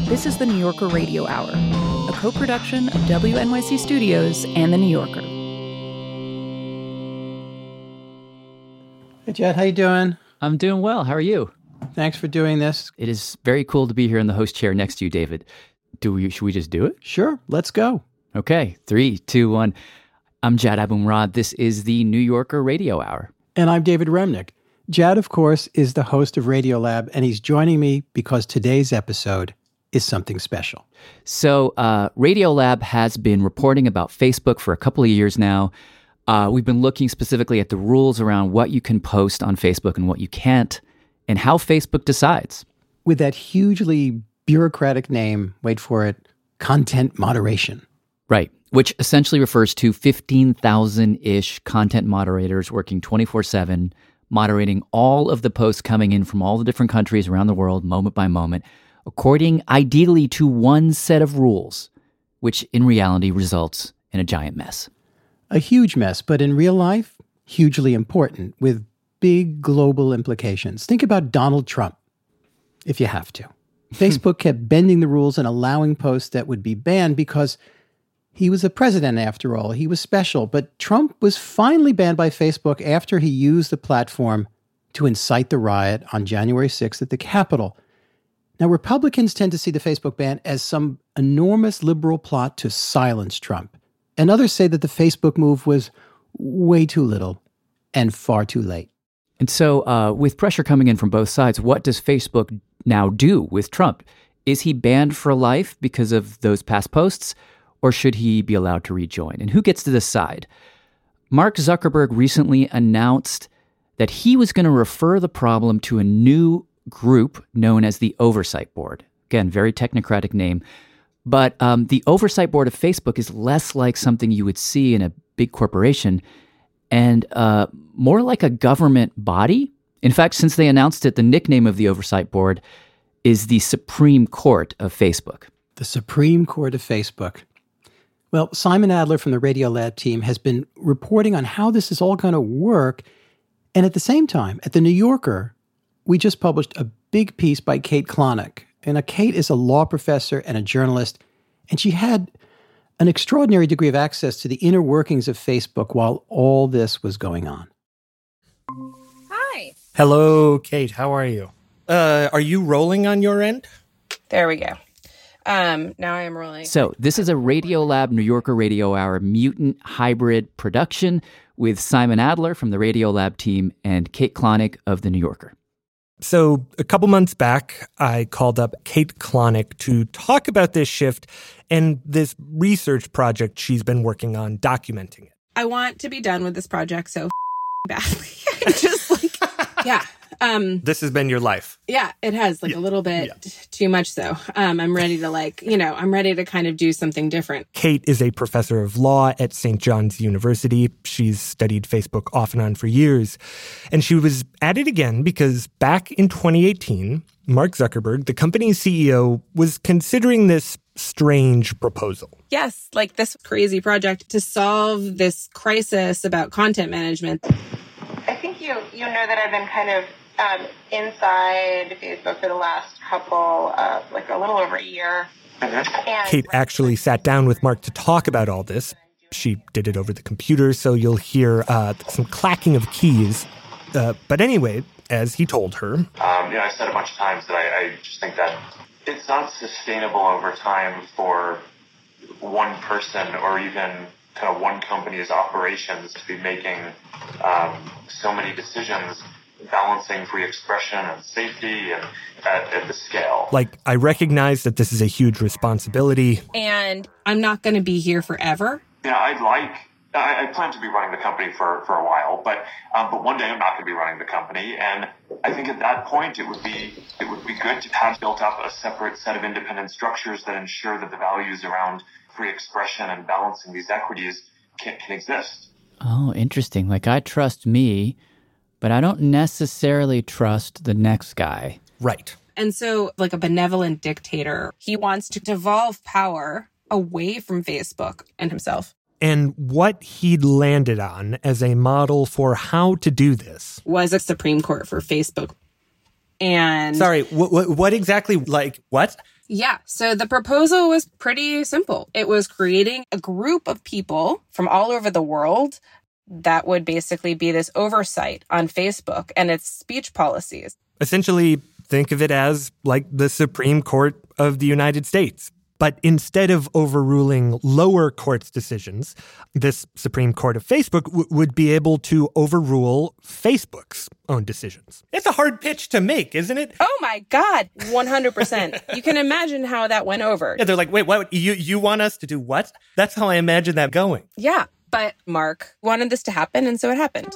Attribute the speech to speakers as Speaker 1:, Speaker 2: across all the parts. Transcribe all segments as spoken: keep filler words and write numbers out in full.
Speaker 1: This is the New Yorker Radio Hour, a co-production of W N Y C Studios and The New Yorker.
Speaker 2: Hey, Jed, how you doing?
Speaker 3: I'm doing well. How are you?
Speaker 2: Thanks for doing this.
Speaker 3: It is very cool to be here in the host chair next to you, David. Do we? Should we just do it?
Speaker 2: Sure, let's go.
Speaker 3: Okay, three, two, one. I'm Jad Abumrad. This is the New Yorker Radio Hour.
Speaker 2: And I'm David Remnick. Jad, of course, is the host of Radiolab, and he's joining me because today's episode is something special.
Speaker 3: So uh, Radiolab has been reporting about Facebook for a couple of years now. Uh, we've been looking specifically at the rules around what you can post on Facebook and what you can't, and how Facebook decides.
Speaker 2: With that hugely bureaucratic name, wait for it, content moderation.
Speaker 3: Right, which essentially refers to fifteen thousand-ish content moderators working twenty-four seven, moderating all of the posts coming in from all the different countries around the world, moment by moment, according ideally to one set of rules, which in reality results in a giant mess.
Speaker 2: A huge mess, but in real life, hugely important, with big global implications. Think about Donald Trump, if you have to. Facebook kept bending the rules and allowing posts that would be banned because he was the president after all. He was special, but Trump was finally banned by Facebook after he used the platform to incite the riot on January sixth at the Capitol. Now, Republicans tend to see the Facebook ban as some enormous liberal plot to silence Trump. And others say that the Facebook move was way too little and far too late.
Speaker 3: And so uh, with pressure coming in from both sides, what does Facebook now do with Trump? Is he banned for life because of those past posts, or should he be allowed to rejoin? And who gets to decide? Mark Zuckerberg recently announced that he was going to refer the problem to a new group known as the Oversight Board. Again, very technocratic name. But um, the Oversight Board of Facebook is less like something you would see in a big corporation and uh, more like a government body. In fact, since they announced it, the nickname of the Oversight Board is the Supreme Court of Facebook.
Speaker 2: The Supreme Court of Facebook. Well, Simon Adler from the Radiolab team has been reporting on how this is all going to work. And at the same time, at The New Yorker, we just published a big piece by Kate Klonick. And uh, Kate is a law professor and a journalist, and she had an extraordinary degree of access to the inner workings of Facebook while all this was going on.
Speaker 4: Hi.
Speaker 5: Hello, Kate. How are you? Uh, are you rolling on your end?
Speaker 4: There we go. Um, now I am rolling.
Speaker 3: So this is a Radiolab New Yorker Radio Hour mutant hybrid production with Simon Adler from the Radiolab team and Kate Klonick of The New Yorker.
Speaker 5: So a couple months back, I called up Kate Klonick to talk about this shift and this research project she's been working on documenting it.
Speaker 4: I want to be done with this project so f- badly. Just like, yeah. Um,
Speaker 5: this has been your life.
Speaker 4: Yeah, it has, like yeah. a little bit yeah. too much so. Um, I'm ready to like, you know, I'm ready to kind of do something different.
Speaker 5: Kate is a professor of law at Saint John's University. She's studied Facebook off and on for years. And she was at it again because back in twenty eighteen, Mark Zuckerberg, the company's C E O, was considering this strange proposal.
Speaker 4: Yes, like this crazy project to solve this crisis about content management.
Speaker 6: I think you you know that I've been kind of um, inside Facebook for the last couple, uh, like a little over a year. And
Speaker 5: Kate actually sat down with Mark to talk about all this. She did it over the computer, so you'll hear uh, some clacking of keys. Uh, but anyway, as he told her... Um,
Speaker 7: you know, I said a bunch of times that I, I just think that it's not sustainable over time for one person or even kind of one company's operations to be making um, so many decisions, balancing free expression and safety and at, at the scale.
Speaker 5: Like, I recognize that this is a huge responsibility.
Speaker 4: And I'm not going to be here forever.
Speaker 7: Yeah, I'd like... I, I plan to be running the company for, for a while, but um, but one day I'm not going to be running the company, and I think at that point it would be it would be good to have built up a separate set of independent structures that ensure that the values around free expression and balancing these equities can, can exist.
Speaker 3: Oh, interesting. Like, I trust me, but I don't necessarily trust the next guy.
Speaker 5: Right.
Speaker 4: And so, like a benevolent dictator, he wants to devolve power away from Facebook and himself.
Speaker 5: And what he'd landed on as a model for how to do this
Speaker 4: was a Supreme Court for Facebook. And
Speaker 5: sorry, what, what, what exactly? Like what?
Speaker 4: Yeah, so the proposal was pretty simple. It was creating a group of people from all over the world that would basically be this oversight on Facebook and its speech policies.
Speaker 5: Essentially, think of it as like the Supreme Court of the United States. But instead of overruling lower courts' decisions, this Supreme Court of Facebook w- would be able to overrule Facebook's own decisions. It's a hard pitch to make, isn't it?
Speaker 4: Oh my God, one hundred percent. You can imagine how that went over.
Speaker 5: Yeah, they're like, wait, what? You, you want us to do what? That's how I imagine that going.
Speaker 4: Yeah, but Mark wanted this to happen, and so it happened.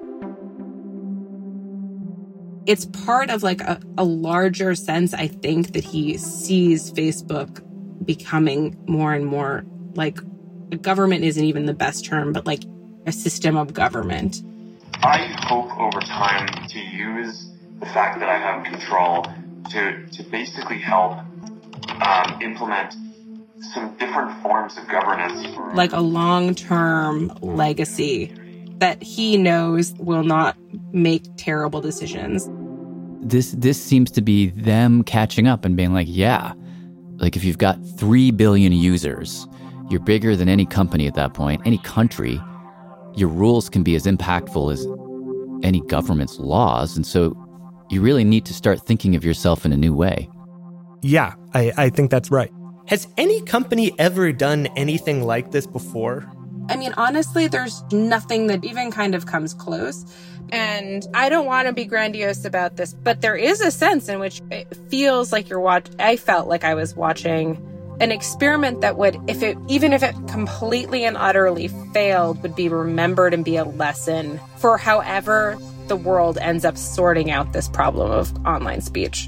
Speaker 4: It's part of like a, a larger sense, I think, that he sees Facebook becoming more and more like a government isn't even the best term, but like a system of government.
Speaker 7: I hope over time to use the fact that I have control to to basically help um, implement some different forms of governance.
Speaker 4: Like a long-term legacy that he knows will not make terrible decisions.
Speaker 3: This this seems to be them catching up and being like, yeah, like if you've got three billion users, you're bigger than any company at that point, any country, your rules can be as impactful as any government's laws. And so you really need to start thinking of yourself in a new way.
Speaker 5: Yeah, I, I think that's right. Has any company ever done anything like this before?
Speaker 4: I mean, honestly, there's nothing that even kind of comes close. And I don't want to be grandiose about this, but there is a sense in which it feels like you're watching. I felt like I was watching an experiment that would, if it, even if it completely and utterly failed, would be remembered and be a lesson for however the world ends up sorting out this problem of online speech.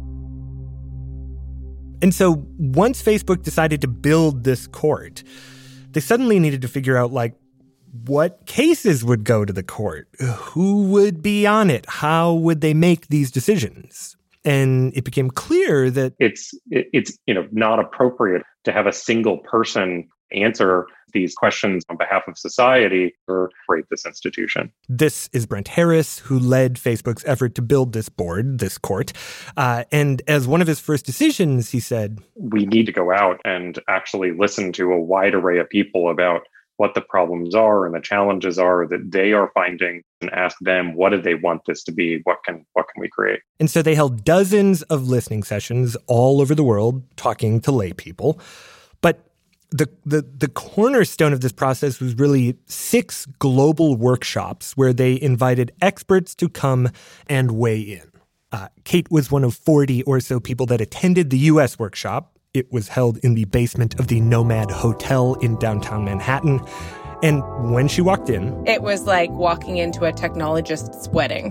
Speaker 5: And so once Facebook decided to build this court, they suddenly needed to figure out, like, what cases would go to the court? Who would be on it? How would they make these decisions? And it became clear that
Speaker 8: it's it's you know not appropriate to have a single person answer these questions on behalf of society or create this institution.
Speaker 5: This is Brent Harris, who led Facebook's effort to build this board, this court. Uh, and as one of his first decisions, he said,
Speaker 8: we need to go out and actually listen to a wide array of people about what the problems are and the challenges are that they are finding, and ask them, what do they want this to be? What can what can we create?
Speaker 5: And so they held dozens of listening sessions all over the world talking to lay people. But the, the, the cornerstone of this process was really six global workshops where they invited experts to come and weigh in. Uh, Kate was one of forty or so people that attended the U S workshop. It was held in the basement of the Nomad Hotel in downtown Manhattan. And when she walked in,
Speaker 4: it was like walking into a technologist's wedding.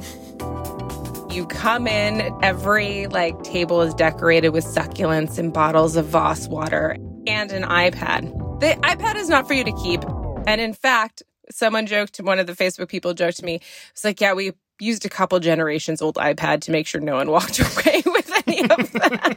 Speaker 4: You come in, every like table is decorated with succulents and bottles of Voss water and an iPad. The iPad is not for you to keep. And in fact, someone joked, one of the Facebook people joked to me, it's like, yeah, we used a couple generations old iPad to make sure no one walked away with any of that.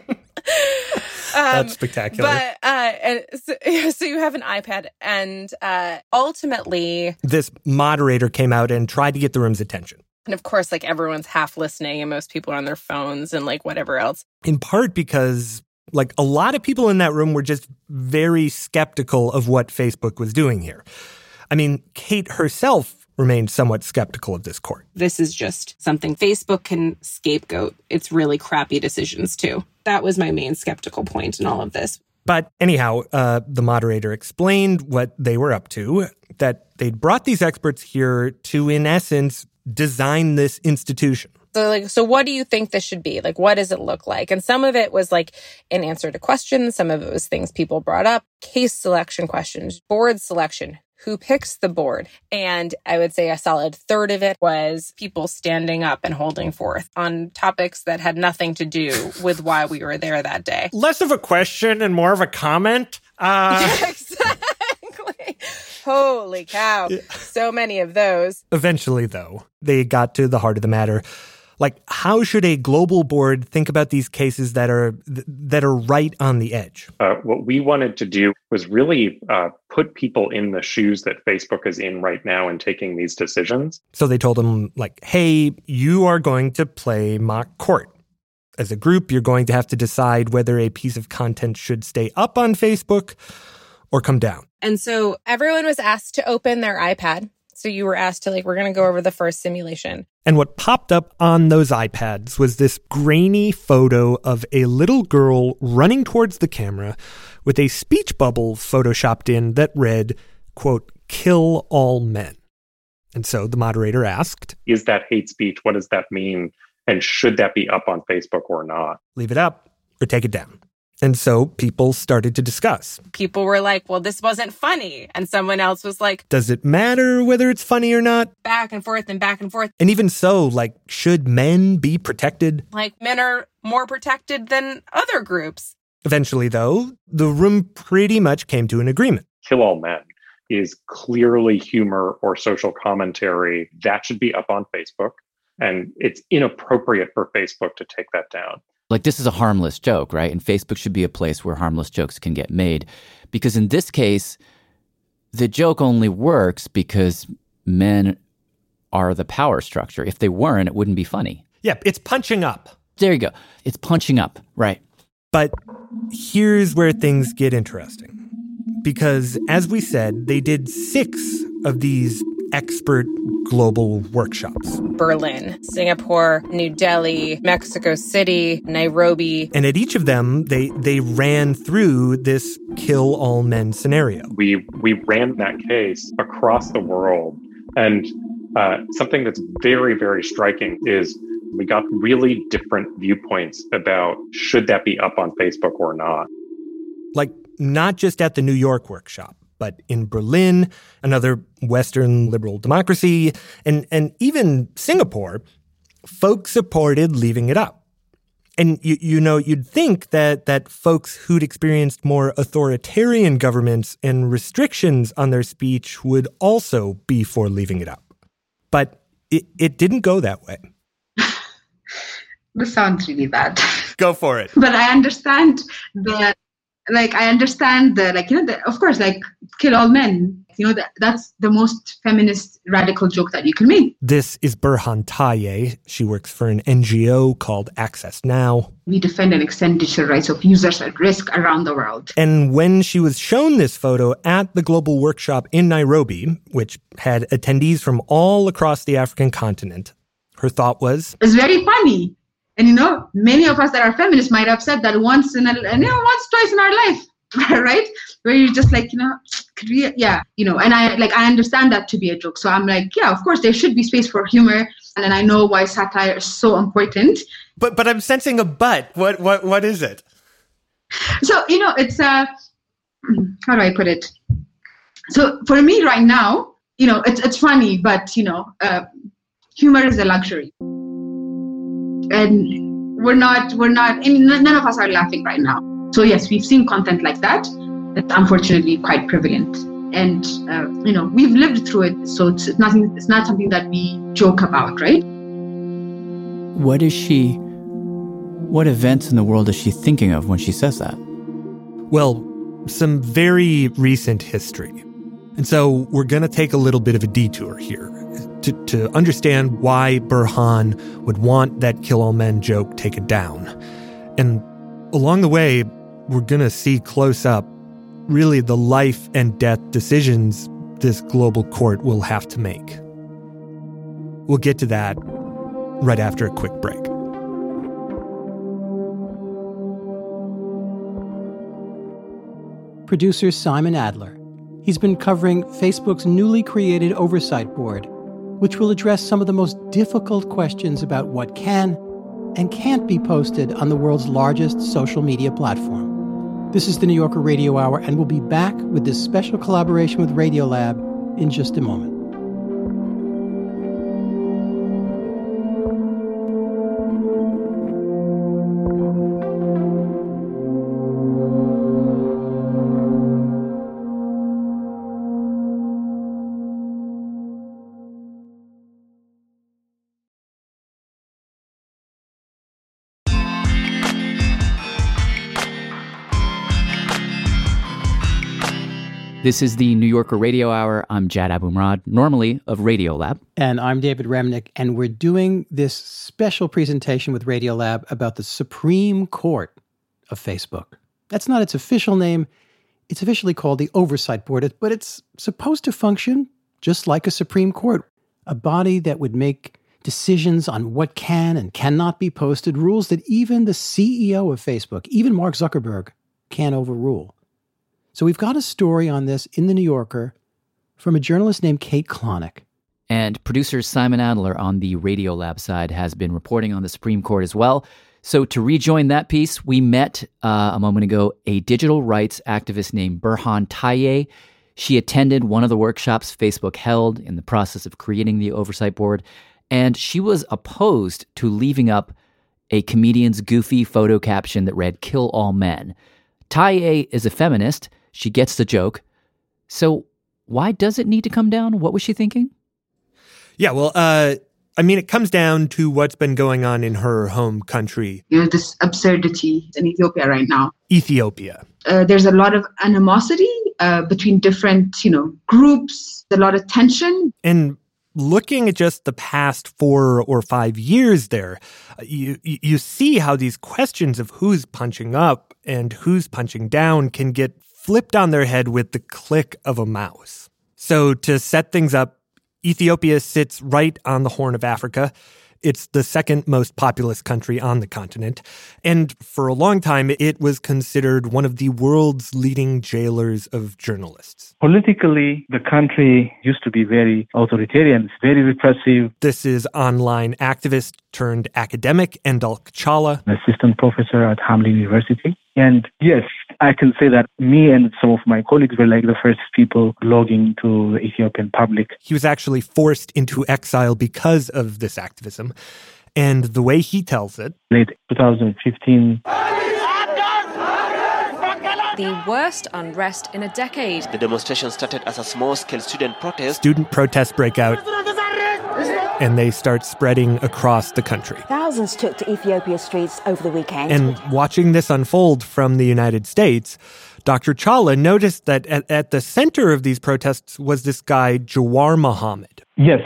Speaker 4: Um,
Speaker 5: That's spectacular.
Speaker 4: But uh, and so, so you have an iPad, and uh, ultimately,
Speaker 5: this moderator came out and tried to get the room's attention.
Speaker 4: And of course, like everyone's half listening, and most people are on their phones and like whatever else.
Speaker 5: In part because like a lot of people in that room were just very skeptical of what Facebook was doing here. I mean, Kate herself remained somewhat skeptical of this court.
Speaker 4: This is just something Facebook can scapegoat its really crappy decisions too. That was my main skeptical point in all of this.
Speaker 5: But anyhow, uh, the moderator explained what they were up to, that they'd brought these experts here to, in essence, design this institution.
Speaker 4: So, like, so what do you think this should be? Like, what does it look like? And some of it was like an answer to questions. Some of it was things people brought up, case selection questions, board selection. Who picks the board? And I would say a solid third of it was people standing up and holding forth on topics that had nothing to do with why we were there that day.
Speaker 5: Less of a question and more of a comment. Uh...
Speaker 4: Yeah, exactly. Holy cow. Yeah. So many of those.
Speaker 5: Eventually, though, they got to the heart of the matter. Like, how should a global board think about these cases that are that are right on the edge?
Speaker 8: Uh, what we wanted to do was really uh, put people in the shoes that Facebook is in right now in taking these decisions.
Speaker 5: So they told them, like, hey, you are going to play mock court. As a group, you're going to have to decide whether a piece of content should stay up on Facebook or come down.
Speaker 4: And so everyone was asked to open their iPad. So you were asked to, like, we're going to go over the first simulation.
Speaker 5: And what popped up on those iPads was this grainy photo of a little girl running towards the camera with a speech bubble photoshopped in that read, quote, "kill all men." And so the moderator asked,
Speaker 8: is that hate speech? What does that mean? And should that be up on Facebook or not?
Speaker 5: Leave it up or take it down. And so people started to discuss.
Speaker 4: People were like, well, this wasn't funny. And someone else was like,
Speaker 5: does it matter whether it's funny or not?
Speaker 4: Back and forth and back and forth.
Speaker 5: And even so, like, should men be protected?
Speaker 4: Like, men are more protected than other groups.
Speaker 5: Eventually, though, the room pretty much came to an agreement.
Speaker 8: Kill all men is clearly humor or social commentary. That should be up on Facebook. And it's inappropriate for Facebook to take that down.
Speaker 3: Like, this is a harmless joke, right? And Facebook should be a place where harmless jokes can get made. Because in this case, the joke only works because men are the power structure. If they weren't, it wouldn't be funny.
Speaker 5: Yeah, it's punching up.
Speaker 3: There you go. It's punching up, right.
Speaker 5: But here's where things get interesting. Because, as we said, they did six of these expert global workshops.
Speaker 4: Berlin, Singapore, New Delhi, Mexico City, Nairobi.
Speaker 5: And at each of them, they they ran through this kill all men scenario.
Speaker 8: We we ran that case across the world. And uh, something that's very, very striking is we got really different viewpoints about should that be up on Facebook or not.
Speaker 5: Like, not just at the New York workshop, but in Berlin, another Western liberal democracy, and, and even Singapore, folks supported leaving it up. And, you, you know, you'd think that, that folks who'd experienced more authoritarian governments and restrictions on their speech would also be for leaving it up. But it, it didn't go that way.
Speaker 9: This sounds really bad.
Speaker 5: Go for it.
Speaker 9: But I understand the... Like, I understand the, like, you know, the, of course, like, kill all men. You know, that that's the most feminist radical joke that you can make.
Speaker 5: This is Berhan Taye. She works for an N G O called Access Now.
Speaker 9: We defend and extend digital rights of users at risk around the world.
Speaker 5: And when she was shown this photo at the global workshop in Nairobi, which had attendees from all across the African continent, her thought was,
Speaker 9: it's very funny. And, you know, many of us that are feminists might have said that once in a, you know, once, twice in our life, right? Where you're just like, you know, could we, yeah, you know, and I, like, I understand that to be a joke. So I'm like, yeah, of course, there should be space for humor. And then I know why satire is so important.
Speaker 5: But, but I'm sensing a but. What, what, what is it?
Speaker 9: So, you know, it's, uh, how do I put it? So for me right now, you know, it's, it's funny, but, you know, uh, humor is a luxury. And we're not, we're not, I mean, none of us are laughing right now. So yes, we've seen content like that. That's unfortunately quite prevalent. And, uh, you know, we've lived through it. So it's nothing, it's not something that we joke about, right?
Speaker 3: What is she, what events in the world is she thinking of when she says that?
Speaker 5: Well, some very recent history. And so we're going to take a little bit of a detour here to, to understand why Berhan would want that kill all men joke taken down. And along the way, we're going to see close up really the life and death decisions this global court will have to make. We'll get to that right after a quick break.
Speaker 2: Producer Simon Adler. He's been covering Facebook's newly created Oversight Board, which will address some of the most difficult questions about what can and can't be posted on the world's largest social media platform. This is the New Yorker Radio Hour, and we'll be back with this special collaboration with Radiolab in just a moment.
Speaker 3: This is the New Yorker Radio Hour. I'm Jad Abumrad, normally of Radiolab.
Speaker 2: And I'm David Remnick, and we're doing this special presentation with Radiolab about the Supreme Court of Facebook. That's not its official name. It's officially called the Oversight Board, but it's supposed to function just like a Supreme Court, a body that would make decisions on what can and cannot be posted, rules that even the C E O of Facebook, even Mark Zuckerberg, can't overrule. So we've got a story on this in The New Yorker from a journalist named Kate Klonick.
Speaker 3: And producer Simon Adler on the Radiolab side has been reporting on the Supreme Court as well. So to rejoin that piece, we met uh, a moment ago a digital rights activist named Burhan Taye. She attended one of the workshops Facebook held in the process of creating the Oversight Board, and she was opposed to leaving up a comedian's goofy photo caption that read, "Kill all men." Taye is a feminist. She gets the joke. So why does it need to come down? What was she thinking?
Speaker 5: Yeah, well, uh, I mean, it comes down to what's been going on in her home country.
Speaker 9: You know, this absurdity in Ethiopia right now.
Speaker 5: Ethiopia.
Speaker 9: Uh, there's a lot of animosity uh, between different, you know, groups, a lot of tension.
Speaker 5: And looking at just the past four or five years there, you you see how these questions of who's punching up and who's punching down can get flipped on their head with the click of a mouse. So to set things up, Ethiopia sits right on the Horn of Africa. It's the second most populous country on the continent. And for a long time, it was considered one of the world's leading jailers of journalists.
Speaker 10: Politically, the country used to be very authoritarian. It's very repressive.
Speaker 5: This is online activist turned academic Endel Kachala,
Speaker 10: An assistant professor at Hamlin University. And yes, I can say that me and some of my colleagues were like the first people blogging to the Ethiopian public.
Speaker 5: He was actually forced into exile because of this activism. And the way he tells it,
Speaker 10: late twenty fifteen.
Speaker 11: The worst unrest in a decade.
Speaker 12: The demonstration started as a small-scale student protest.
Speaker 5: Student protests break out, and they start spreading across the country.
Speaker 13: Thousands took to Ethiopia's streets over the weekend.
Speaker 5: And watching this unfold from the United States, Doctor Challa noticed that at, at the center of these protests was this guy, Jawar Mohammed.
Speaker 10: Yes.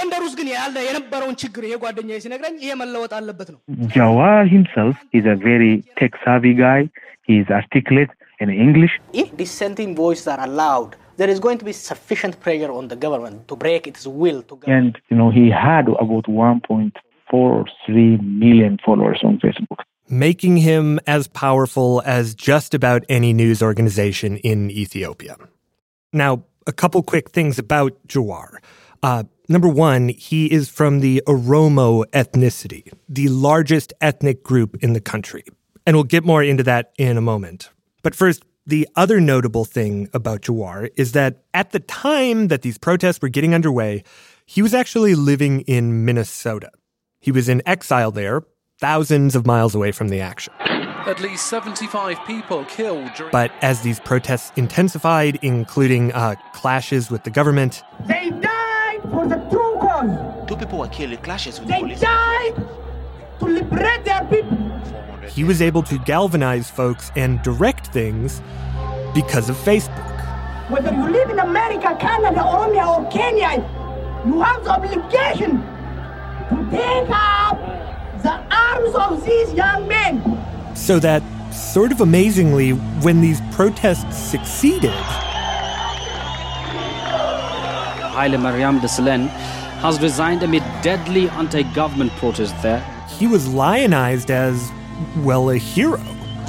Speaker 10: Jawar himself is a very tech-savvy guy. He's articulate in English.
Speaker 14: If dissenting voices are allowed, there is going to be sufficient pressure on the government to break its will to govern.
Speaker 10: And, you know, he had about one point four three million followers on Facebook.
Speaker 5: Making him as powerful as just about any news organization in Ethiopia. Now, a couple quick things about Jawar. Uh, number one, he is from the Oromo ethnicity, the largest ethnic group in the country. And we'll get more into that in a moment. But first, the other notable thing about Jawar is that at the time that these protests were getting underway, he was actually living in Minnesota. He was in exile there, thousands of miles away from the action.
Speaker 15: At least seventy-five people killed during...
Speaker 5: But as these protests intensified, including uh, clashes with the government...
Speaker 16: They died for the true cause!
Speaker 12: Two people were killed in clashes with
Speaker 16: they
Speaker 12: the police.
Speaker 16: They died to liberate their people!
Speaker 5: He was able to galvanize folks and direct things because of Facebook.
Speaker 16: Whether you live in America, Canada, Oromia, or Kenya, you have the obligation to take up the arms of these young men.
Speaker 5: So that, sort of amazingly, when these protests succeeded...
Speaker 17: Haile Mariam Desalegn has resigned amid deadly anti-government protests there.
Speaker 5: He was lionized as, well, a hero.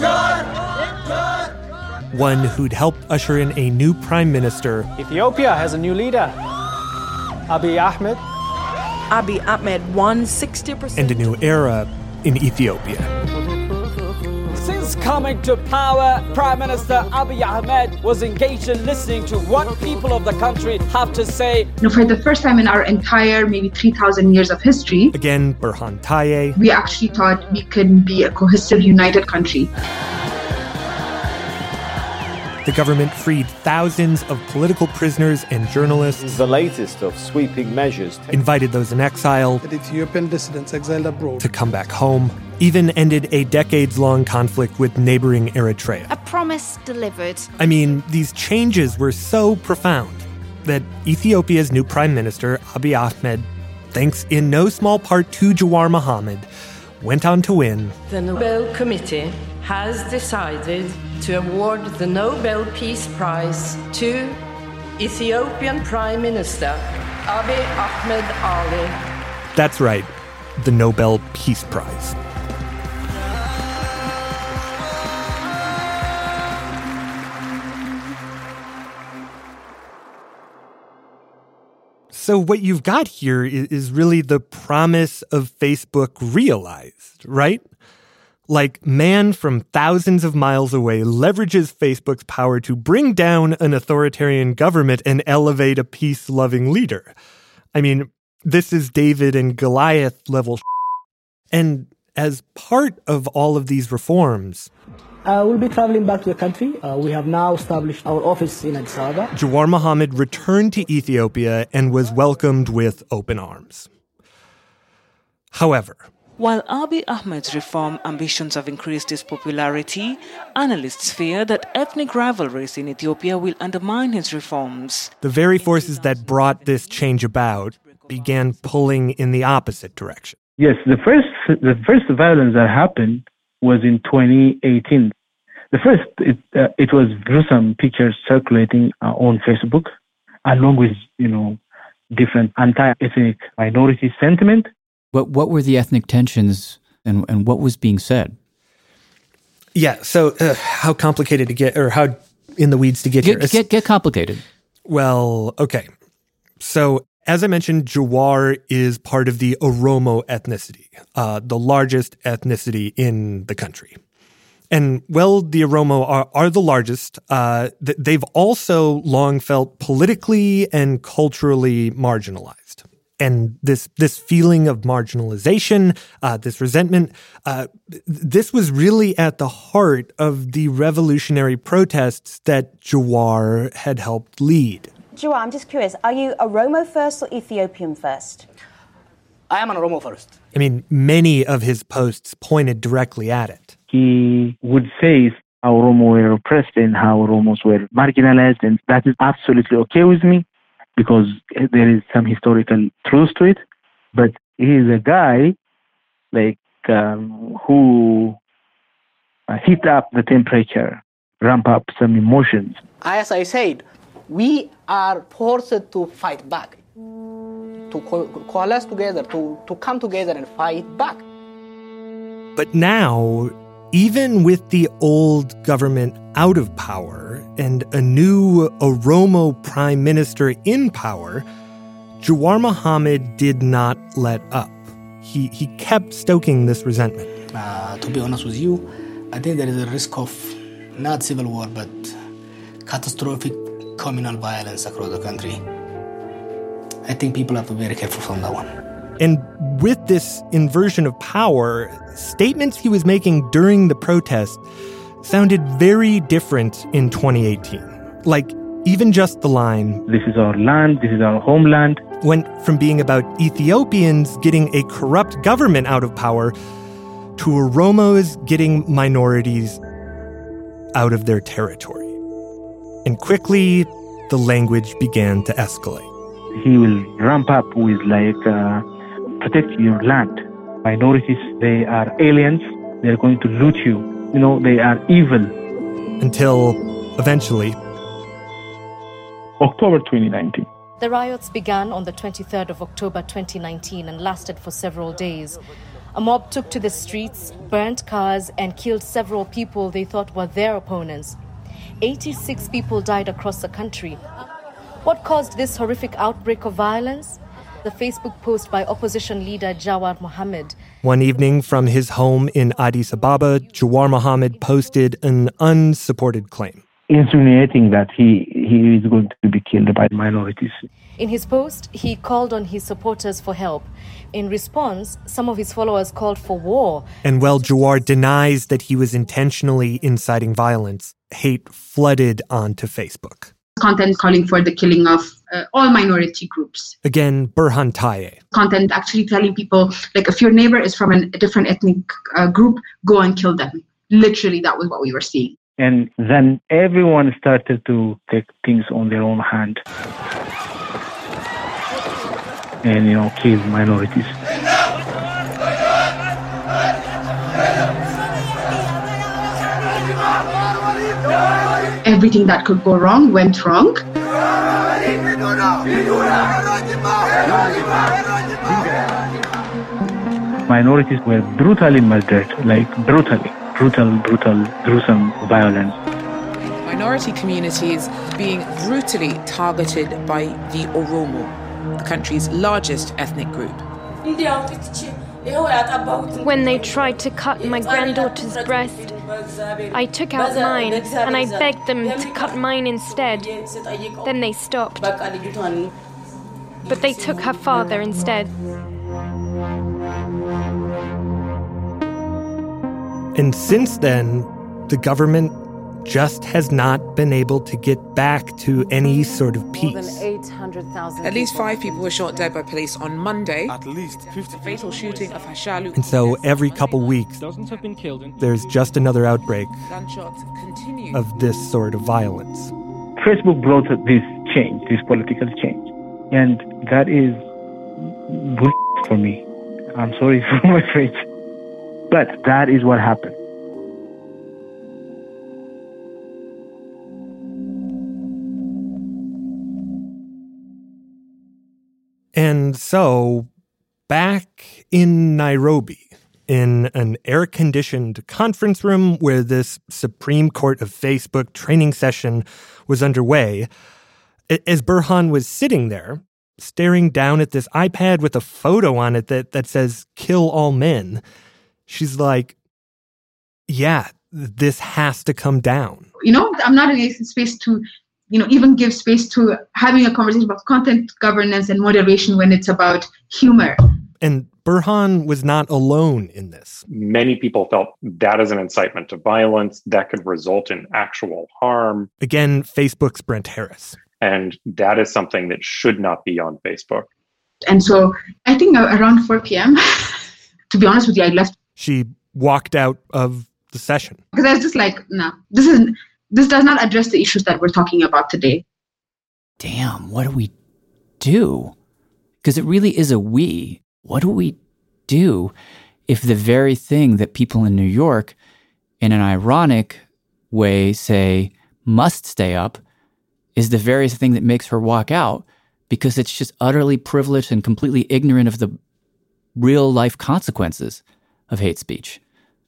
Speaker 5: One who'd helped usher in a new prime minister.
Speaker 18: Ethiopia has a new leader, Abiy Ahmed.
Speaker 11: Abiy Ahmed won sixty percent.
Speaker 5: And a new era in Ethiopia.
Speaker 17: Since coming to power, Prime Minister Abiy Ahmed was engaged in listening to what people of the country have to say.
Speaker 9: You know, for the first time in our entire maybe three thousand years of history,
Speaker 5: again, Burhan Taye,
Speaker 9: we actually thought we could be a cohesive, united country.
Speaker 5: The government freed thousands of political prisoners and journalists.
Speaker 19: The latest of sweeping measures.
Speaker 5: Invited those in exile.
Speaker 20: The Ethiopian dissidents exiled abroad.
Speaker 5: To come back home. Even ended a decades-long conflict with neighboring Eritrea.
Speaker 21: A promise delivered.
Speaker 5: I mean, these changes were so profound that Ethiopia's new prime minister, Abiy Ahmed, thanks in no small part to Jawar Mohammed, went on to win.
Speaker 22: The Nobel Committee has decided to award the Nobel Peace Prize to Ethiopian Prime Minister Abiy Ahmed Ali.
Speaker 5: That's right, the Nobel Peace Prize. So what you've got here is, is really the promise of Facebook realized, right? Like, man from thousands of miles away leverages Facebook's power to bring down an authoritarian government and elevate a peace-loving leader. I mean, this is David and Goliath level shit. And as part of all of these reforms,
Speaker 14: Uh, we'll be traveling back to the country. Uh, we have now established our office in Addis Ababa.
Speaker 5: Jawar Mohammed returned to Ethiopia and was welcomed with open arms. However,
Speaker 23: while Abiy Ahmed's reform ambitions have increased his popularity, analysts fear that ethnic rivalries in Ethiopia will undermine his reforms.
Speaker 5: The very forces that brought this change about began pulling in the opposite direction.
Speaker 10: Yes, the first the first violence that happened was in twenty eighteen. The first, it, uh, it was gruesome pictures circulating uh, on Facebook, along with, you know, different anti-ethnic minority sentiment.
Speaker 3: But what were the ethnic tensions and, and what was being said?
Speaker 5: Yeah, so uh, how complicated to get, or how in the weeds to get,
Speaker 3: get
Speaker 5: here?
Speaker 3: Get, get complicated.
Speaker 5: Well, okay. So, as I mentioned, Jawar is part of the Oromo ethnicity, uh, the largest ethnicity in the country. And, well, the Oromo are, are the largest. Uh, th- they've also long felt politically and culturally marginalized. And this this feeling of marginalization, uh, this resentment, uh, th- this was really at the heart of the revolutionary protests that Jawar had helped lead.
Speaker 13: Jawar, I'm just curious, are you Oromo first or Ethiopian first?
Speaker 14: I am an Oromo first.
Speaker 5: I mean, many of his posts pointed directly at it.
Speaker 10: He would say how Oromo were oppressed and how Oromos were marginalized, and that is absolutely okay with me because there is some historical truth to it. But he is a guy like um, who uh, heat up the temperature, ramp up some emotions.
Speaker 14: As I said, we are forced to fight back, to co- coalesce together, to, to come together and fight back.
Speaker 5: But now, even with the old government out of power and a new Oromo prime minister in power, Jawar Mohammed did not let up. He, he kept stoking this resentment.
Speaker 14: Uh, to be honest with you, I think there is a risk of not civil war, but catastrophic communal violence across the country. I think people have to be very careful from that one.
Speaker 5: And with this inversion of power, statements he was making during the protest sounded very different in twenty eighteen. Like, even just the line,
Speaker 10: "This is our land, this is our homeland,"
Speaker 5: went from being about Ethiopians getting a corrupt government out of power to Oromos getting minorities out of their territory. And quickly, the language began to escalate.
Speaker 10: He will ramp up with like, uh, protect your land. Minorities, they are aliens. They're going to loot you. You know, they are evil.
Speaker 5: Until, eventually,
Speaker 10: October twenty nineteen.
Speaker 24: The riots began on the twenty-third of October twenty nineteen and lasted for several days. A mob took to the streets, burnt cars, and killed several people they thought were their opponents. eighty-six people died across the country. What caused this horrific outbreak of violence? The Facebook post by opposition leader Jawar Mohammed.
Speaker 5: One evening from his home in Addis Ababa, Jawar Mohammed posted an unsupported claim.
Speaker 10: insinuating that he, he is going to be killed by minorities.
Speaker 24: In his post, he called on his supporters for help. In response, some of his followers called for war.
Speaker 5: And while Jawar denies that he was intentionally inciting violence, hate flooded onto Facebook.
Speaker 9: Content calling for the killing of uh, all minority groups.
Speaker 5: Again, Burhan Taye.
Speaker 9: Content actually telling people, like, if your neighbor is from an, a different ethnic uh, group, go and kill them. Literally, that was what we were seeing.
Speaker 10: And then everyone started to take things on their own hand and, you know, kill minorities.
Speaker 9: Everything that could go wrong went wrong.
Speaker 10: Minorities were brutally murdered, like brutally, brutal, brutal, gruesome violence.
Speaker 1: Minority communities being brutally targeted by the Oromo, the country's largest ethnic group.
Speaker 6: When they tried to cut my granddaughter's breast, I took out mine and I begged them to cut mine instead. Then they stopped. But they took her father instead.
Speaker 5: And since then, the government just has not been able to get back to any sort of peace.
Speaker 1: At least five people were shot dead by police on Monday. At least fifty. The fatal shooting of Hashalu.
Speaker 5: And so every couple weeks, there's just another outbreak of this sort of violence.
Speaker 10: Facebook brought this change, this political change. And that is bullshit for me. I'm sorry for my French. But that is what happened.
Speaker 5: And so, back in Nairobi, in an air-conditioned conference room where this Supreme Court of Facebook training session was underway, as Burhan was sitting there, staring down at this iPad with a photo on it that, that says, "Kill all men," she's like, yeah, this has to come down.
Speaker 9: You know, I'm not in a space to, you know, even give space to having a conversation about content governance and moderation when it's about humor.
Speaker 5: And Burhan was not alone in this.
Speaker 8: Many people felt that is an incitement to violence that could result in actual harm.
Speaker 5: Again, Facebook's Brent Harris.
Speaker 8: And that is something that should not be on Facebook.
Speaker 9: And so I think around four p.m., to be honest with you, I left.
Speaker 5: She walked out of the session.
Speaker 9: Because I was just like, no, this is this does not address the issues that we're talking about today.
Speaker 3: Damn, what do we do? Because it really is a we. What do we do if the very thing that people in New York, in an ironic way, say must stay up, is the very thing that makes her walk out because it's just utterly privileged and completely ignorant of the real life consequences of hate speech?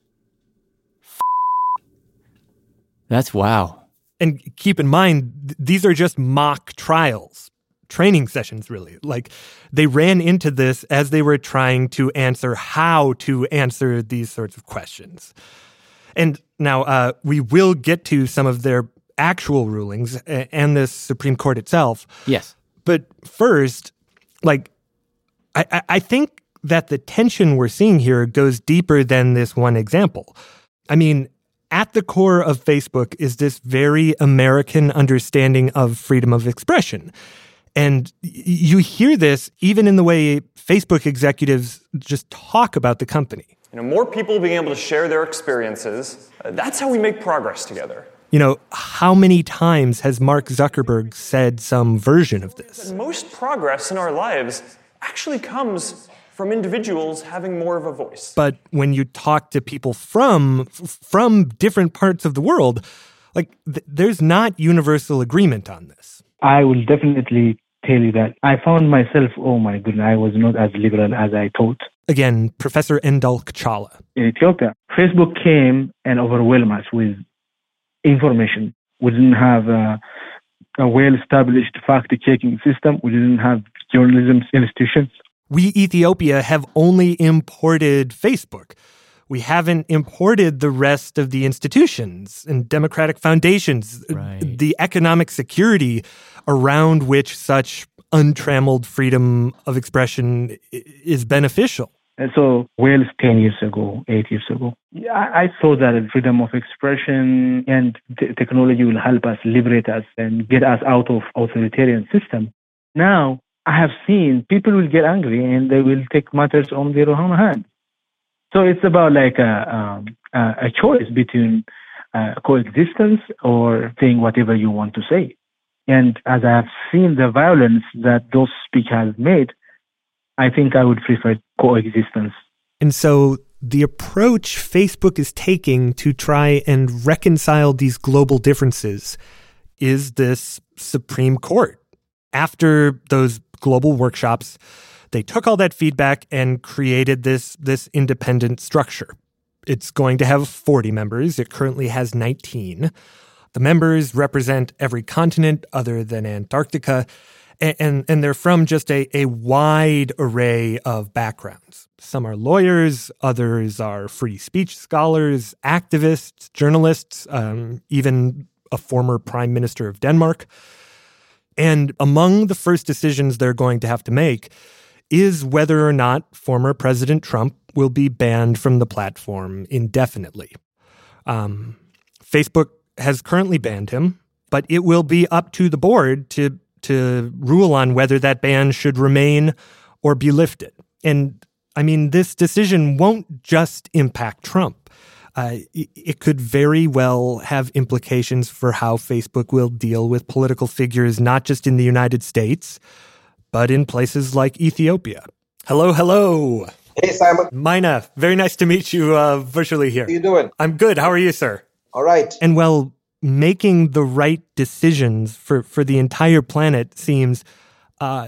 Speaker 3: That's wow.
Speaker 5: And keep in mind, th- these are just mock trials, training sessions, really. Like, they ran into this as they were trying to answer how to answer these sorts of questions. And now uh, we will get to some of their actual rulings and the Supreme Court itself.
Speaker 3: Yes.
Speaker 5: But first, like, I, I think that the tension we're seeing here goes deeper than this one example. I mean, at the core of Facebook is this very American understanding of freedom of expression. And you hear this even in the way Facebook executives just talk about the company.
Speaker 7: You know, more people being able to share their experiences, uh, that's how we make progress together.
Speaker 5: You know, how many times has Mark Zuckerberg said some version of this?
Speaker 7: And most progress in our lives actually comes from individuals having more of a voice.
Speaker 5: But when you talk to people from from different parts of the world, like th- there's not universal agreement on this.
Speaker 10: I will definitely tell you that I found myself, oh my goodness, I was not as liberal as I thought.
Speaker 5: Again, Professor Endal Kachala.
Speaker 10: In Ethiopia, Facebook came and overwhelmed us with information. We didn't have a, a well-established fact-checking system. We didn't have journalism institutions.
Speaker 5: We, Ethiopia, have only imported Facebook. we haven't imported the rest of the institutions and democratic foundations, right. the economic security around which such untrammeled freedom of expression is beneficial.
Speaker 10: And so, well, ten years ago, eight years ago, I, I thought that freedom of expression and t- technology will help us, liberate us, and get us out of authoritarian system. Now, I have seen people will get angry and they will take matters on their own hands. So it's about like a, um, a choice between uh, coexistence or saying whatever you want to say. And as I have seen the violence that those speech has made, I think I would prefer coexistence.
Speaker 5: And so the approach Facebook is taking to try and reconcile these global differences is this Supreme Court. After those global workshops, they took all that feedback and created this, this independent structure. It's going to have forty members. It currently has nineteen. The members represent every continent other than Antarctica. And, and they're from just a, a wide array of backgrounds. Some are lawyers, others are free speech scholars, activists, journalists, um, even a former prime minister of Denmark. And among the first decisions they're going to have to make is whether or not former President Trump will be banned from the platform indefinitely. Um, Facebook has currently banned him, but it will be up to the board to to rule on whether that ban should remain or be lifted. And I mean, this decision won't just impact Trump. Uh, it could very well have implications for how Facebook will deal with political figures, not just in the United States, but in places like Ethiopia. Hello, hello.
Speaker 2: Hey, Simon.
Speaker 5: Mina, very nice to meet you uh, virtually here.
Speaker 2: How you doing?
Speaker 5: I'm good. How are you, sir?
Speaker 2: All right.
Speaker 5: And well, making the right decisions for, for the entire planet seems uh,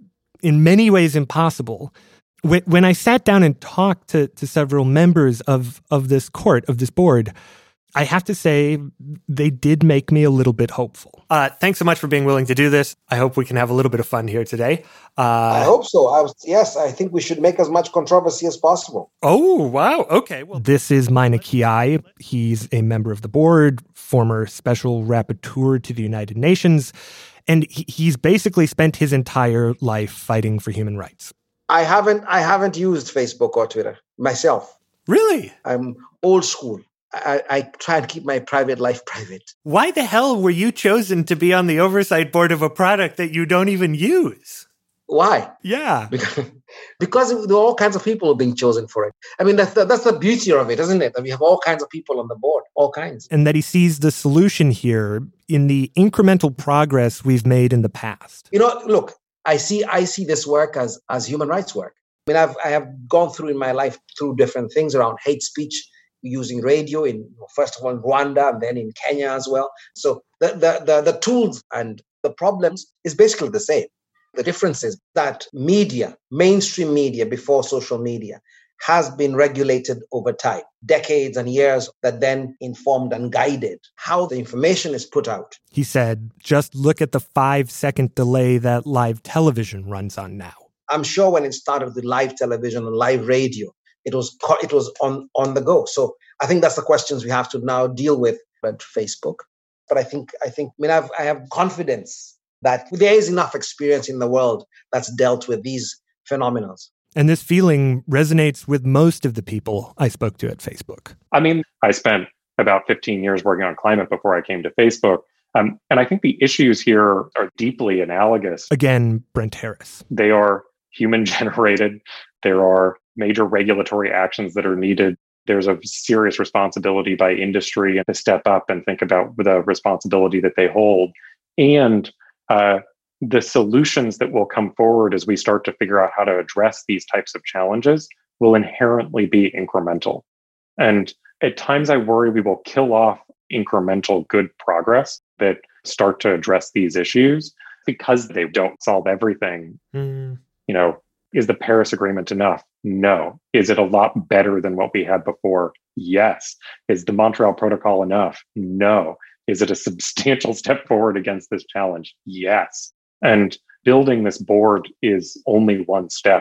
Speaker 5: in many ways impossible. When, when I sat down and talked to, to several members of, of this court, of this board, I have to say they did make me a little bit hopeful. Uh, thanks so much for being willing to do this. I hope we can have a little bit of fun here today. Uh,
Speaker 2: I hope so. I was, yes, I think we should make as much controversy as possible.
Speaker 5: Oh, wow. Okay. Well, this is Mina Kiai. He's a member of the board, former special rapporteur to the United Nations, and he, he's basically spent his entire life fighting for human rights.
Speaker 2: I haven't, I haven't used Facebook or Twitter myself.
Speaker 5: Really?
Speaker 2: I'm old school. I, I try and keep my private life private.
Speaker 5: Why the hell were you chosen to be on the oversight board of a product that you don't even use?
Speaker 2: Why?
Speaker 5: Yeah.
Speaker 2: Because, because there are all kinds of people being chosen for it. I mean, that's the, that's the beauty of it, isn't it? That we have all kinds of people on the board, all kinds.
Speaker 5: And that he sees the solution here in the incremental progress we've made in the past.
Speaker 2: You know, look, I see I see this work as, as human rights work. I mean, I've, I have gone through in my life through different things around hate speech, using radio in, first of all, in Rwanda and then in Kenya as well. So the, the, the, the tools and the problems is basically the same. The difference is that media, mainstream media before social media, has been regulated over time, decades and years that then informed and guided how the information is put out.
Speaker 5: He said, just look at the five-second delay that live television runs on now.
Speaker 2: I'm sure when it started with live television and live radio, It was it was on, on the go. So I think that's the questions we have to now deal with at Facebook. But I think I think I mean I've, I have confidence that there is enough experience in the world that's dealt with these phenomena.
Speaker 5: And this feeling resonates with most of the people I spoke to at Facebook.
Speaker 8: I mean, I spent about fifteen years working on climate before I came to Facebook. Um, and I think the issues here are deeply analogous.
Speaker 5: Again, Brent Harris.
Speaker 8: They are human generated. There are major regulatory actions that are needed. There's a serious responsibility by industry to step up and think about the responsibility that they hold. And uh, the solutions that will come forward as we start to figure out how to address these types of challenges will inherently be incremental. And at times I worry we will kill off incremental good progress that start to address these issues because they don't solve everything. Mm. You know, is the Paris Agreement enough? No. Is it a lot better than what we had before? Yes. Is the Montreal Protocol enough? No. Is it a substantial step forward against this challenge? Yes. And building this board is only one step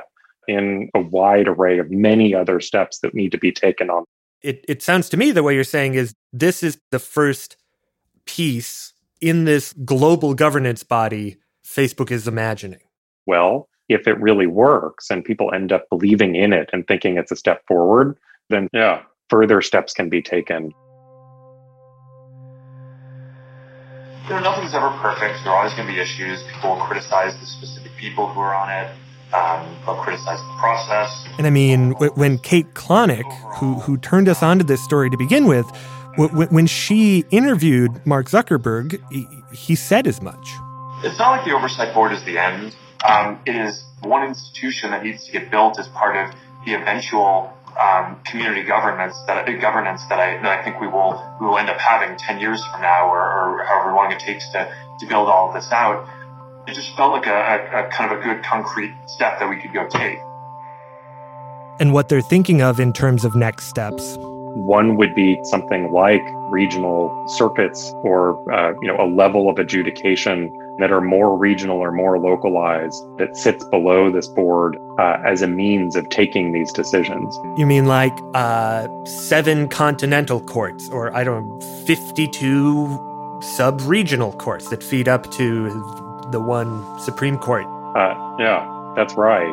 Speaker 8: in a wide array of many other steps that need to be taken on.
Speaker 5: It, it sounds to me that what you're saying is this is the first piece in this global governance body Facebook is imagining.
Speaker 8: Well, if it really works and people end up believing in it and thinking it's a step forward, then yeah, further steps can be taken.
Speaker 4: You know, nothing's ever perfect. There are always going to be issues. People will criticize the specific people who are on it. Um, they'll criticize the process.
Speaker 5: And I mean, when Kate Klonick, who who turned us onto this story to begin with, when she interviewed Mark Zuckerberg, he said as much.
Speaker 4: It's not like the oversight board is the end. Um, it is one institution that needs to get built as part of the eventual um, community governance that governance that I that I think we will we will end up having ten years from now, or, or however long it takes to to build all of this out. It just felt like a, a, a kind of a good concrete step that we could go take.
Speaker 5: And what they're thinking of in terms of next steps.
Speaker 8: One would be something like regional circuits, or uh, you know, a level of adjudication that are more regional or more localized that sits below this board uh, as a means of taking these decisions.
Speaker 5: You mean like uh, seven continental courts, or I don't know, fifty-two sub-regional courts that feed up to the one Supreme Court?
Speaker 8: Uh, yeah, that's right.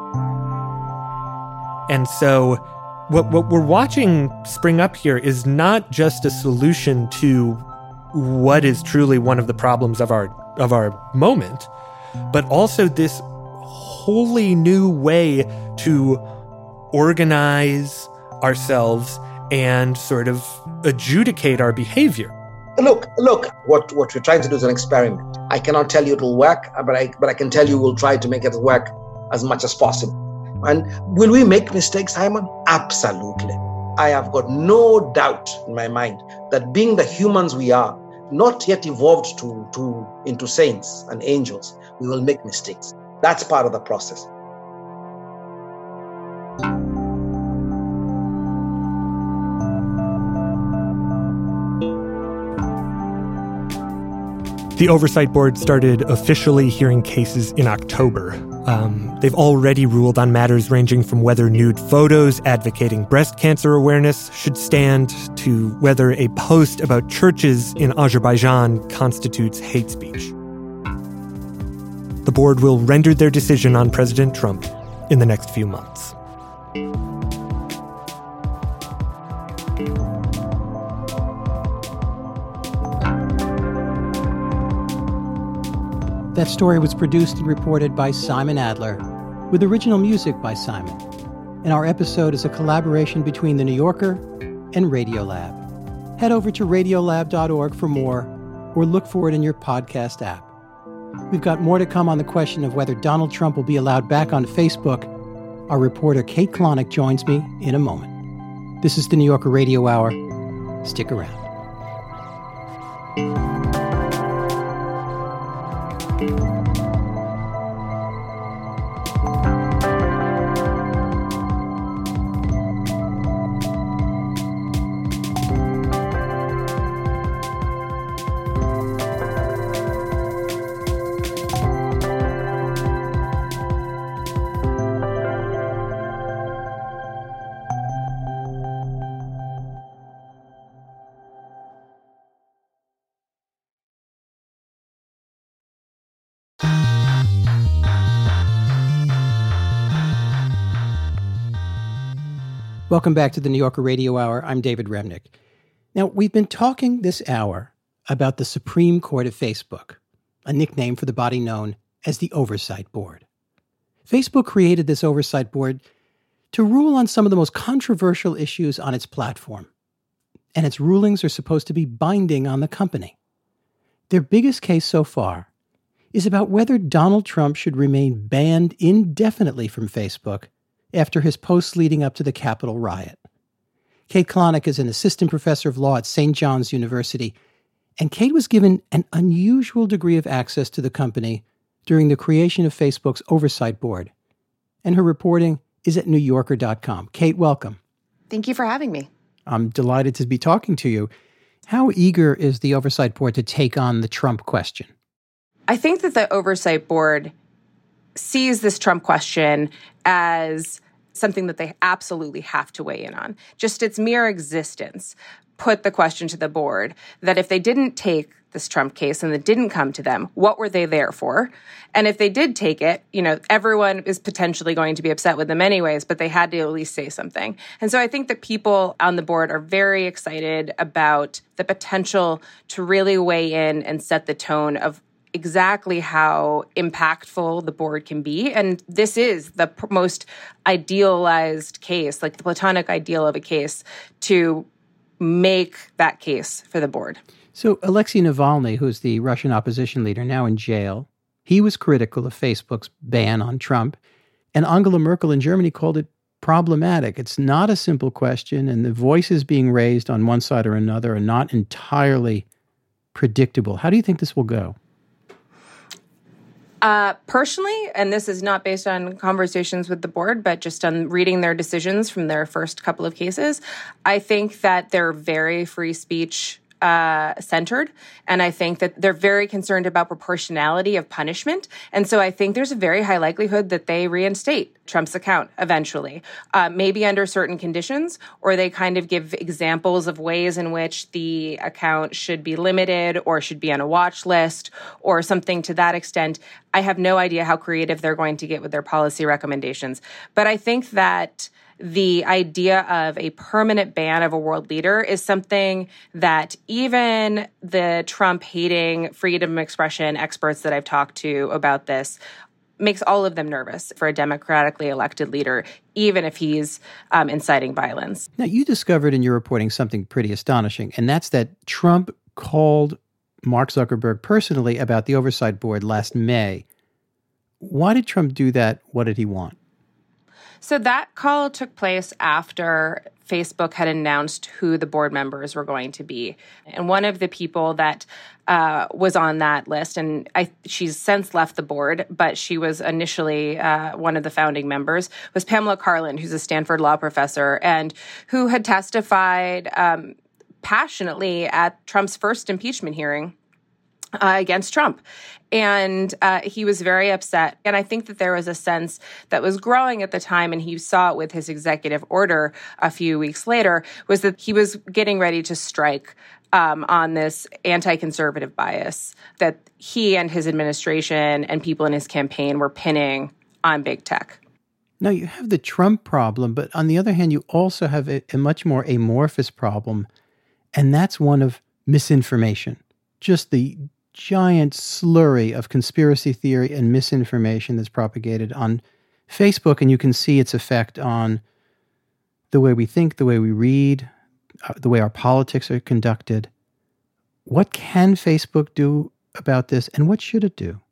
Speaker 5: And so what what we're watching spring up here is not just a solution to what is truly one of the problems of our of our moment, but also this wholly new way to organize ourselves and sort of adjudicate our behavior.
Speaker 2: Look, look, what, what we're trying to do is an experiment. I cannot tell you it'll work, but I but I can tell you we'll try to make it work as much as possible. And will we make mistakes, Simon? Absolutely. I have got no doubt in my mind that being the humans we are, not yet evolved to, to into saints and angels, we will make mistakes. That's part of the process.
Speaker 5: The Oversight Board started officially hearing cases in October. Um, they've already ruled on matters ranging from whether nude photos advocating breast cancer awareness should stand to whether a post about churches in Azerbaijan constitutes hate speech. The board will render their decision on President Trump in the next few months.
Speaker 12: That story was produced and reported by Simon Adler, with original music by Simon. And our episode is a collaboration between The New Yorker and Radiolab. Head over to radiolab dot org for more, or look for it in your podcast app. We've got more to come on the question of whether Donald Trump will be allowed back on Facebook. Our reporter Kate Klonick joins me in a moment. This is The New Yorker Radio Hour. Stick around. Welcome back to the New Yorker Radio Hour. I'm David Remnick. Now, we've been talking this hour about the Supreme Court of Facebook, a nickname for the body known as the Oversight Board. Facebook created this Oversight Board to rule on some of the most controversial issues on its platform, and its rulings are supposed to be binding on the company. Their biggest case so far is about whether Donald Trump should remain banned indefinitely from Facebook after his posts leading up to the Capitol riot. Kate Klonick is an assistant professor of law at Saint John's University, and Kate was given an unusual degree of access to the company during the creation of Facebook's Oversight Board. And her reporting is at new yorker dot com. Kate, welcome.
Speaker 15: Thank you for having me.
Speaker 12: I'm delighted to be talking to you. How eager is the Oversight Board to take on the Trump question?
Speaker 15: I think that the Oversight Board sees this Trump question as something that they absolutely have to weigh in on. Just its mere existence put the question to the board that if they didn't take this Trump case and it didn't come to them, what were they there for? And if they did take it, you know, everyone is potentially going to be upset with them anyways, but they had to at least say something. And so I think that people on the board are very excited about the potential to really weigh in and set the tone of exactly how impactful the board can be. And this is the pr- most idealized case, like the platonic ideal of a case, to make that case for the board.
Speaker 12: So Alexei Navalny, who's the Russian opposition leader, now in jail, he was critical of Facebook's ban on Trump. And Angela Merkel in Germany called it problematic. It's not a simple question, and the voices being raised on one side or another are not entirely predictable. How do you think this will go?
Speaker 15: Uh, personally, and this is not based on conversations with the board, but just on reading their decisions from their first couple of cases, I think that they're very free speech Uh, centered. And I think that they're very concerned about proportionality of punishment. And so I think there's a very high likelihood that they reinstate Trump's account eventually, uh, maybe under certain conditions, or they kind of give examples of ways in which the account should be limited or should be on a watch list or something to that extent. I have no idea how creative they're going to get with their policy recommendations. But I think that the idea of a permanent ban of a world leader is something that even the Trump-hating freedom of expression experts that I've talked to about this makes all of them nervous for a democratically elected leader, even if he's um, inciting violence.
Speaker 12: Now, you discovered in your reporting something pretty astonishing, and that's that Trump called Mark Zuckerberg personally about the oversight board last May. Why did Trump do that? What did he want?
Speaker 15: So that call took place after Facebook had announced who the board members were going to be. And one of the people that uh, was on that list, and I, she's since left the board, but she was initially uh, one of the founding members, was Pamela Karlan, who's a Stanford law professor and who had testified um, passionately at Trump's first impeachment hearing Uh, against Trump. And uh, he was very upset. And I think that there was a sense that was growing at the time, and he saw it with his executive order a few weeks later, was that he was getting ready to strike um, on this anti-conservative bias that he and his administration and people in his campaign were pinning on big tech.
Speaker 12: Now, you have the Trump problem, but on the other hand, you also have a, a much more amorphous problem, and that's one of misinformation. Just the giant slurry of conspiracy theory and misinformation that's propagated on Facebook, and you can see its effect on the way we think, the way we read, uh, the way our politics are conducted. What can Facebook do about this, and what should it do?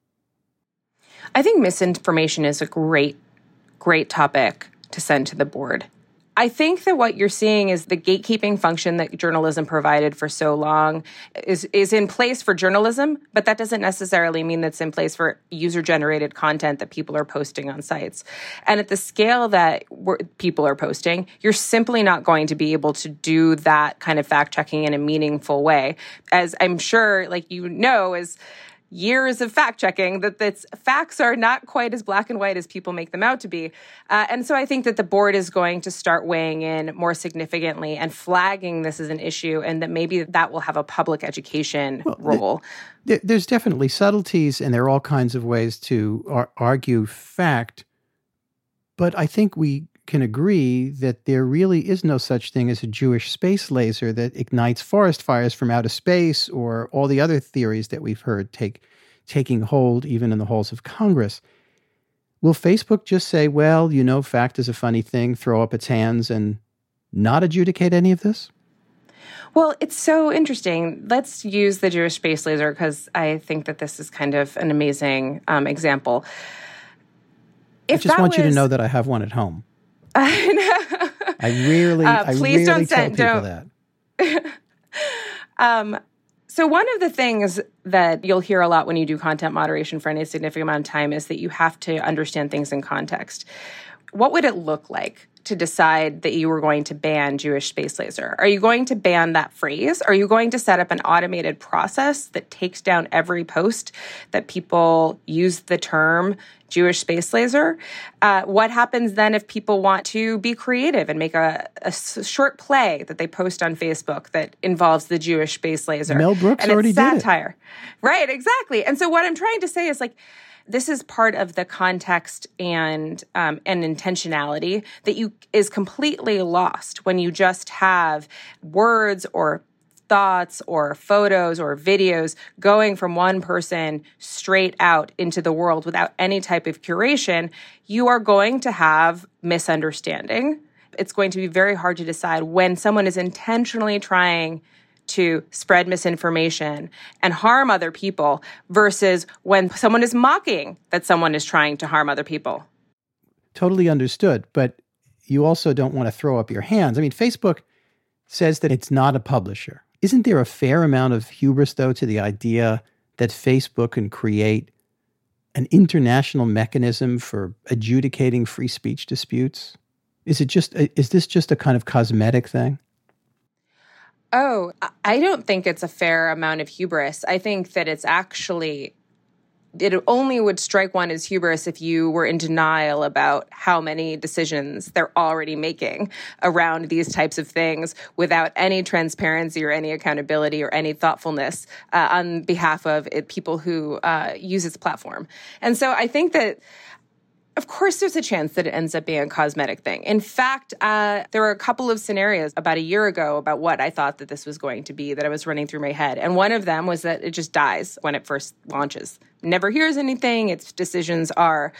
Speaker 15: I think misinformation is a great, great topic to send to the board. I think that what you're seeing is the gatekeeping function that journalism provided for so long is, is in place for journalism, but that doesn't necessarily mean that's in place for user-generated content that people are posting on sites. And at the scale that we're, people are posting, you're simply not going to be able to do that kind of fact-checking in a meaningful way. As I'm sure, like you know, is years of fact-checking, that that's, facts are not quite as black and white as people make them out to be. Uh, and so I think that the board is going to start weighing in more significantly and flagging this as an issue, and that maybe that will have a public education well, role.
Speaker 12: There, there's definitely subtleties, and there are all kinds of ways to ar- argue fact. But I think we can agree that there really is no such thing as a Jewish space laser that ignites forest fires from outer space, or all the other theories that we've heard take taking hold even in the halls of Congress. Will Facebook just say, well, you know, fact is a funny thing, throw up its hands and not adjudicate any of this?
Speaker 15: Well, it's so interesting. Let's use the Jewish space laser because I think that this is kind of an amazing um, example.
Speaker 12: If I just want was... you to know that I have one at home. I rarely, uh, I rarely don't tell send, people don't.
Speaker 15: that. um, so one of the things that you'll hear a lot when you do content moderation for any significant amount of time is that you have to understand things in context. What would it look like to decide that you were going to ban Jewish space laser? Are you going to ban that phrase? Are you going to set up an automated process that takes down every post that people use the term Jewish space laser. Uh, what happens then if people want to be creative and make a, a short play that they post on Facebook that involves the Jewish space laser?
Speaker 12: Mel Brooks
Speaker 15: and
Speaker 12: already
Speaker 15: it's
Speaker 12: did it.
Speaker 15: satire. Right, exactly. And so what I'm trying to say is like, this is part of the context and um, and intentionality that you is completely lost when you just have words or thoughts or photos or videos going from one person straight out into the world without any type of curation. You are going to have misunderstanding. It's going to be very hard to decide when someone is intentionally trying to spread misinformation and harm other people versus when someone is mocking that someone is trying to harm other people.
Speaker 12: Totally understood. But you also don't want to throw up your hands. I mean, Facebook says that it's not a publisher. Isn't there a fair amount of hubris, though, to the idea that Facebook can create an international mechanism for adjudicating free speech disputes? Is it just, is this just a kind of cosmetic thing?
Speaker 15: Oh, I don't think it's a fair amount of hubris. I think that it's actually, it only would strike one as hubris if you were in denial about how many decisions they're already making around these types of things without any transparency or any accountability or any thoughtfulness uh, on behalf of it, people who uh, use its platform. And so I think that of course, there's a chance that it ends up being a cosmetic thing. In fact, uh, there were a couple of scenarios about a year ago about what I thought that this was going to be that I was running through my head. And one of them was that it just dies when it first launches. Never hears anything. Its decisions are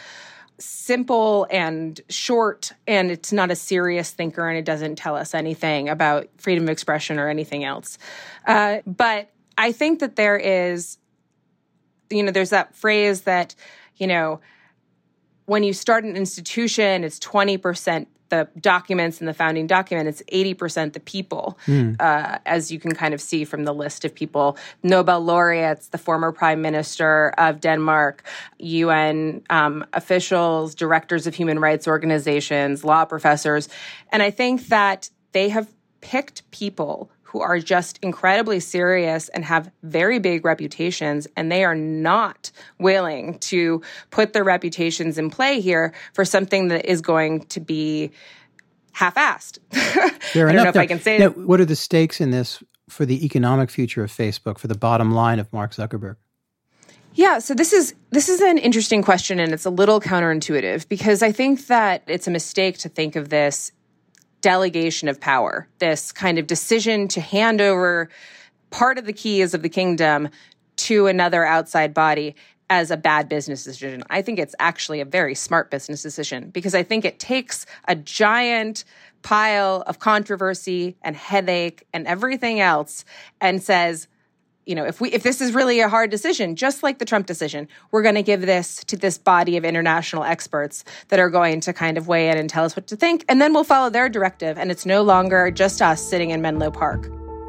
Speaker 15: simple and short, and it's not a serious thinker, and it doesn't tell us anything about freedom of expression or anything else. Uh, but I think that there is, you know, there's that phrase that, you know, when you start an institution, it's twenty percent the documents in the founding document, it's eighty percent the people, mm. uh, as you can kind of see from the list of people. Nobel laureates, the former prime minister of Denmark, U N um, officials, directors of human rights organizations, law professors. And I think that they have picked people who are just incredibly serious and have very big reputations, and they are not willing to put their reputations in play here for something that is going to be half-assed.
Speaker 12: Fair
Speaker 15: I don't
Speaker 12: enough.
Speaker 15: know if
Speaker 12: now,
Speaker 15: I can say
Speaker 12: now,
Speaker 15: that.
Speaker 12: What are the stakes in this for the economic future of Facebook, for the bottom line of Mark Zuckerberg?
Speaker 15: Yeah, so this is this is an interesting question, and it's a little counterintuitive because I think that it's a mistake to think of this delegation of power, this kind of decision to hand over part of the keys of the kingdom to another outside body as a bad business decision. I think it's actually a very smart business decision because I think it takes a giant pile of controversy and headache and everything else and says, you know, if we if this is really a hard decision, just like the Trump decision, we're going to give this to this body of international experts that are going to kind of weigh in and tell us what to think, and then we'll follow their directive, and it's no longer just us sitting in Menlo Park.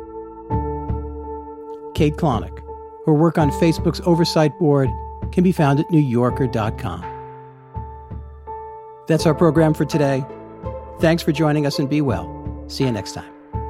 Speaker 12: Kate Klonick. Her work on Facebook's oversight board can be found at new yorker dot com. That's our program for today. Thanks for joining us, and be well. See you next time.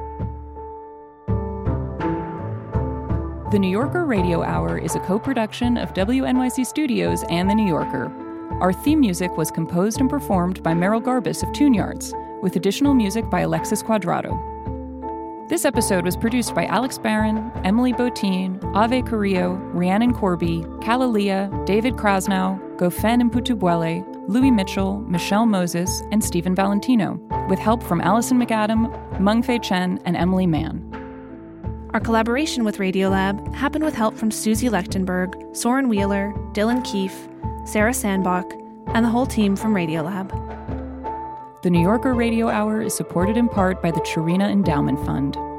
Speaker 11: The New Yorker Radio Hour is a co-production of W N Y C Studios and The New Yorker. Our theme music was composed and performed by Merrill Garbus of Tune Yards, with additional music by Alexis Cuadrado. This episode was produced by Alex Barron, Emily Botine, Ave Carrillo, Rhiannon Corby, Kalalia, David Krasnow, Gofen Mputubwele, Louis Mitchell, Michelle Moses, and Stephen Valentino, with help from Allison McAdam, Mengfei Chen, and Emily Mann.
Speaker 16: Our collaboration with Radiolab happened with help from Susie Lechtenberg, Soren Wheeler, Dylan Keefe, Sarah Sandbach, and the whole team from Radiolab.
Speaker 11: The New Yorker Radio Hour is supported in part by the Chirina Endowment Fund.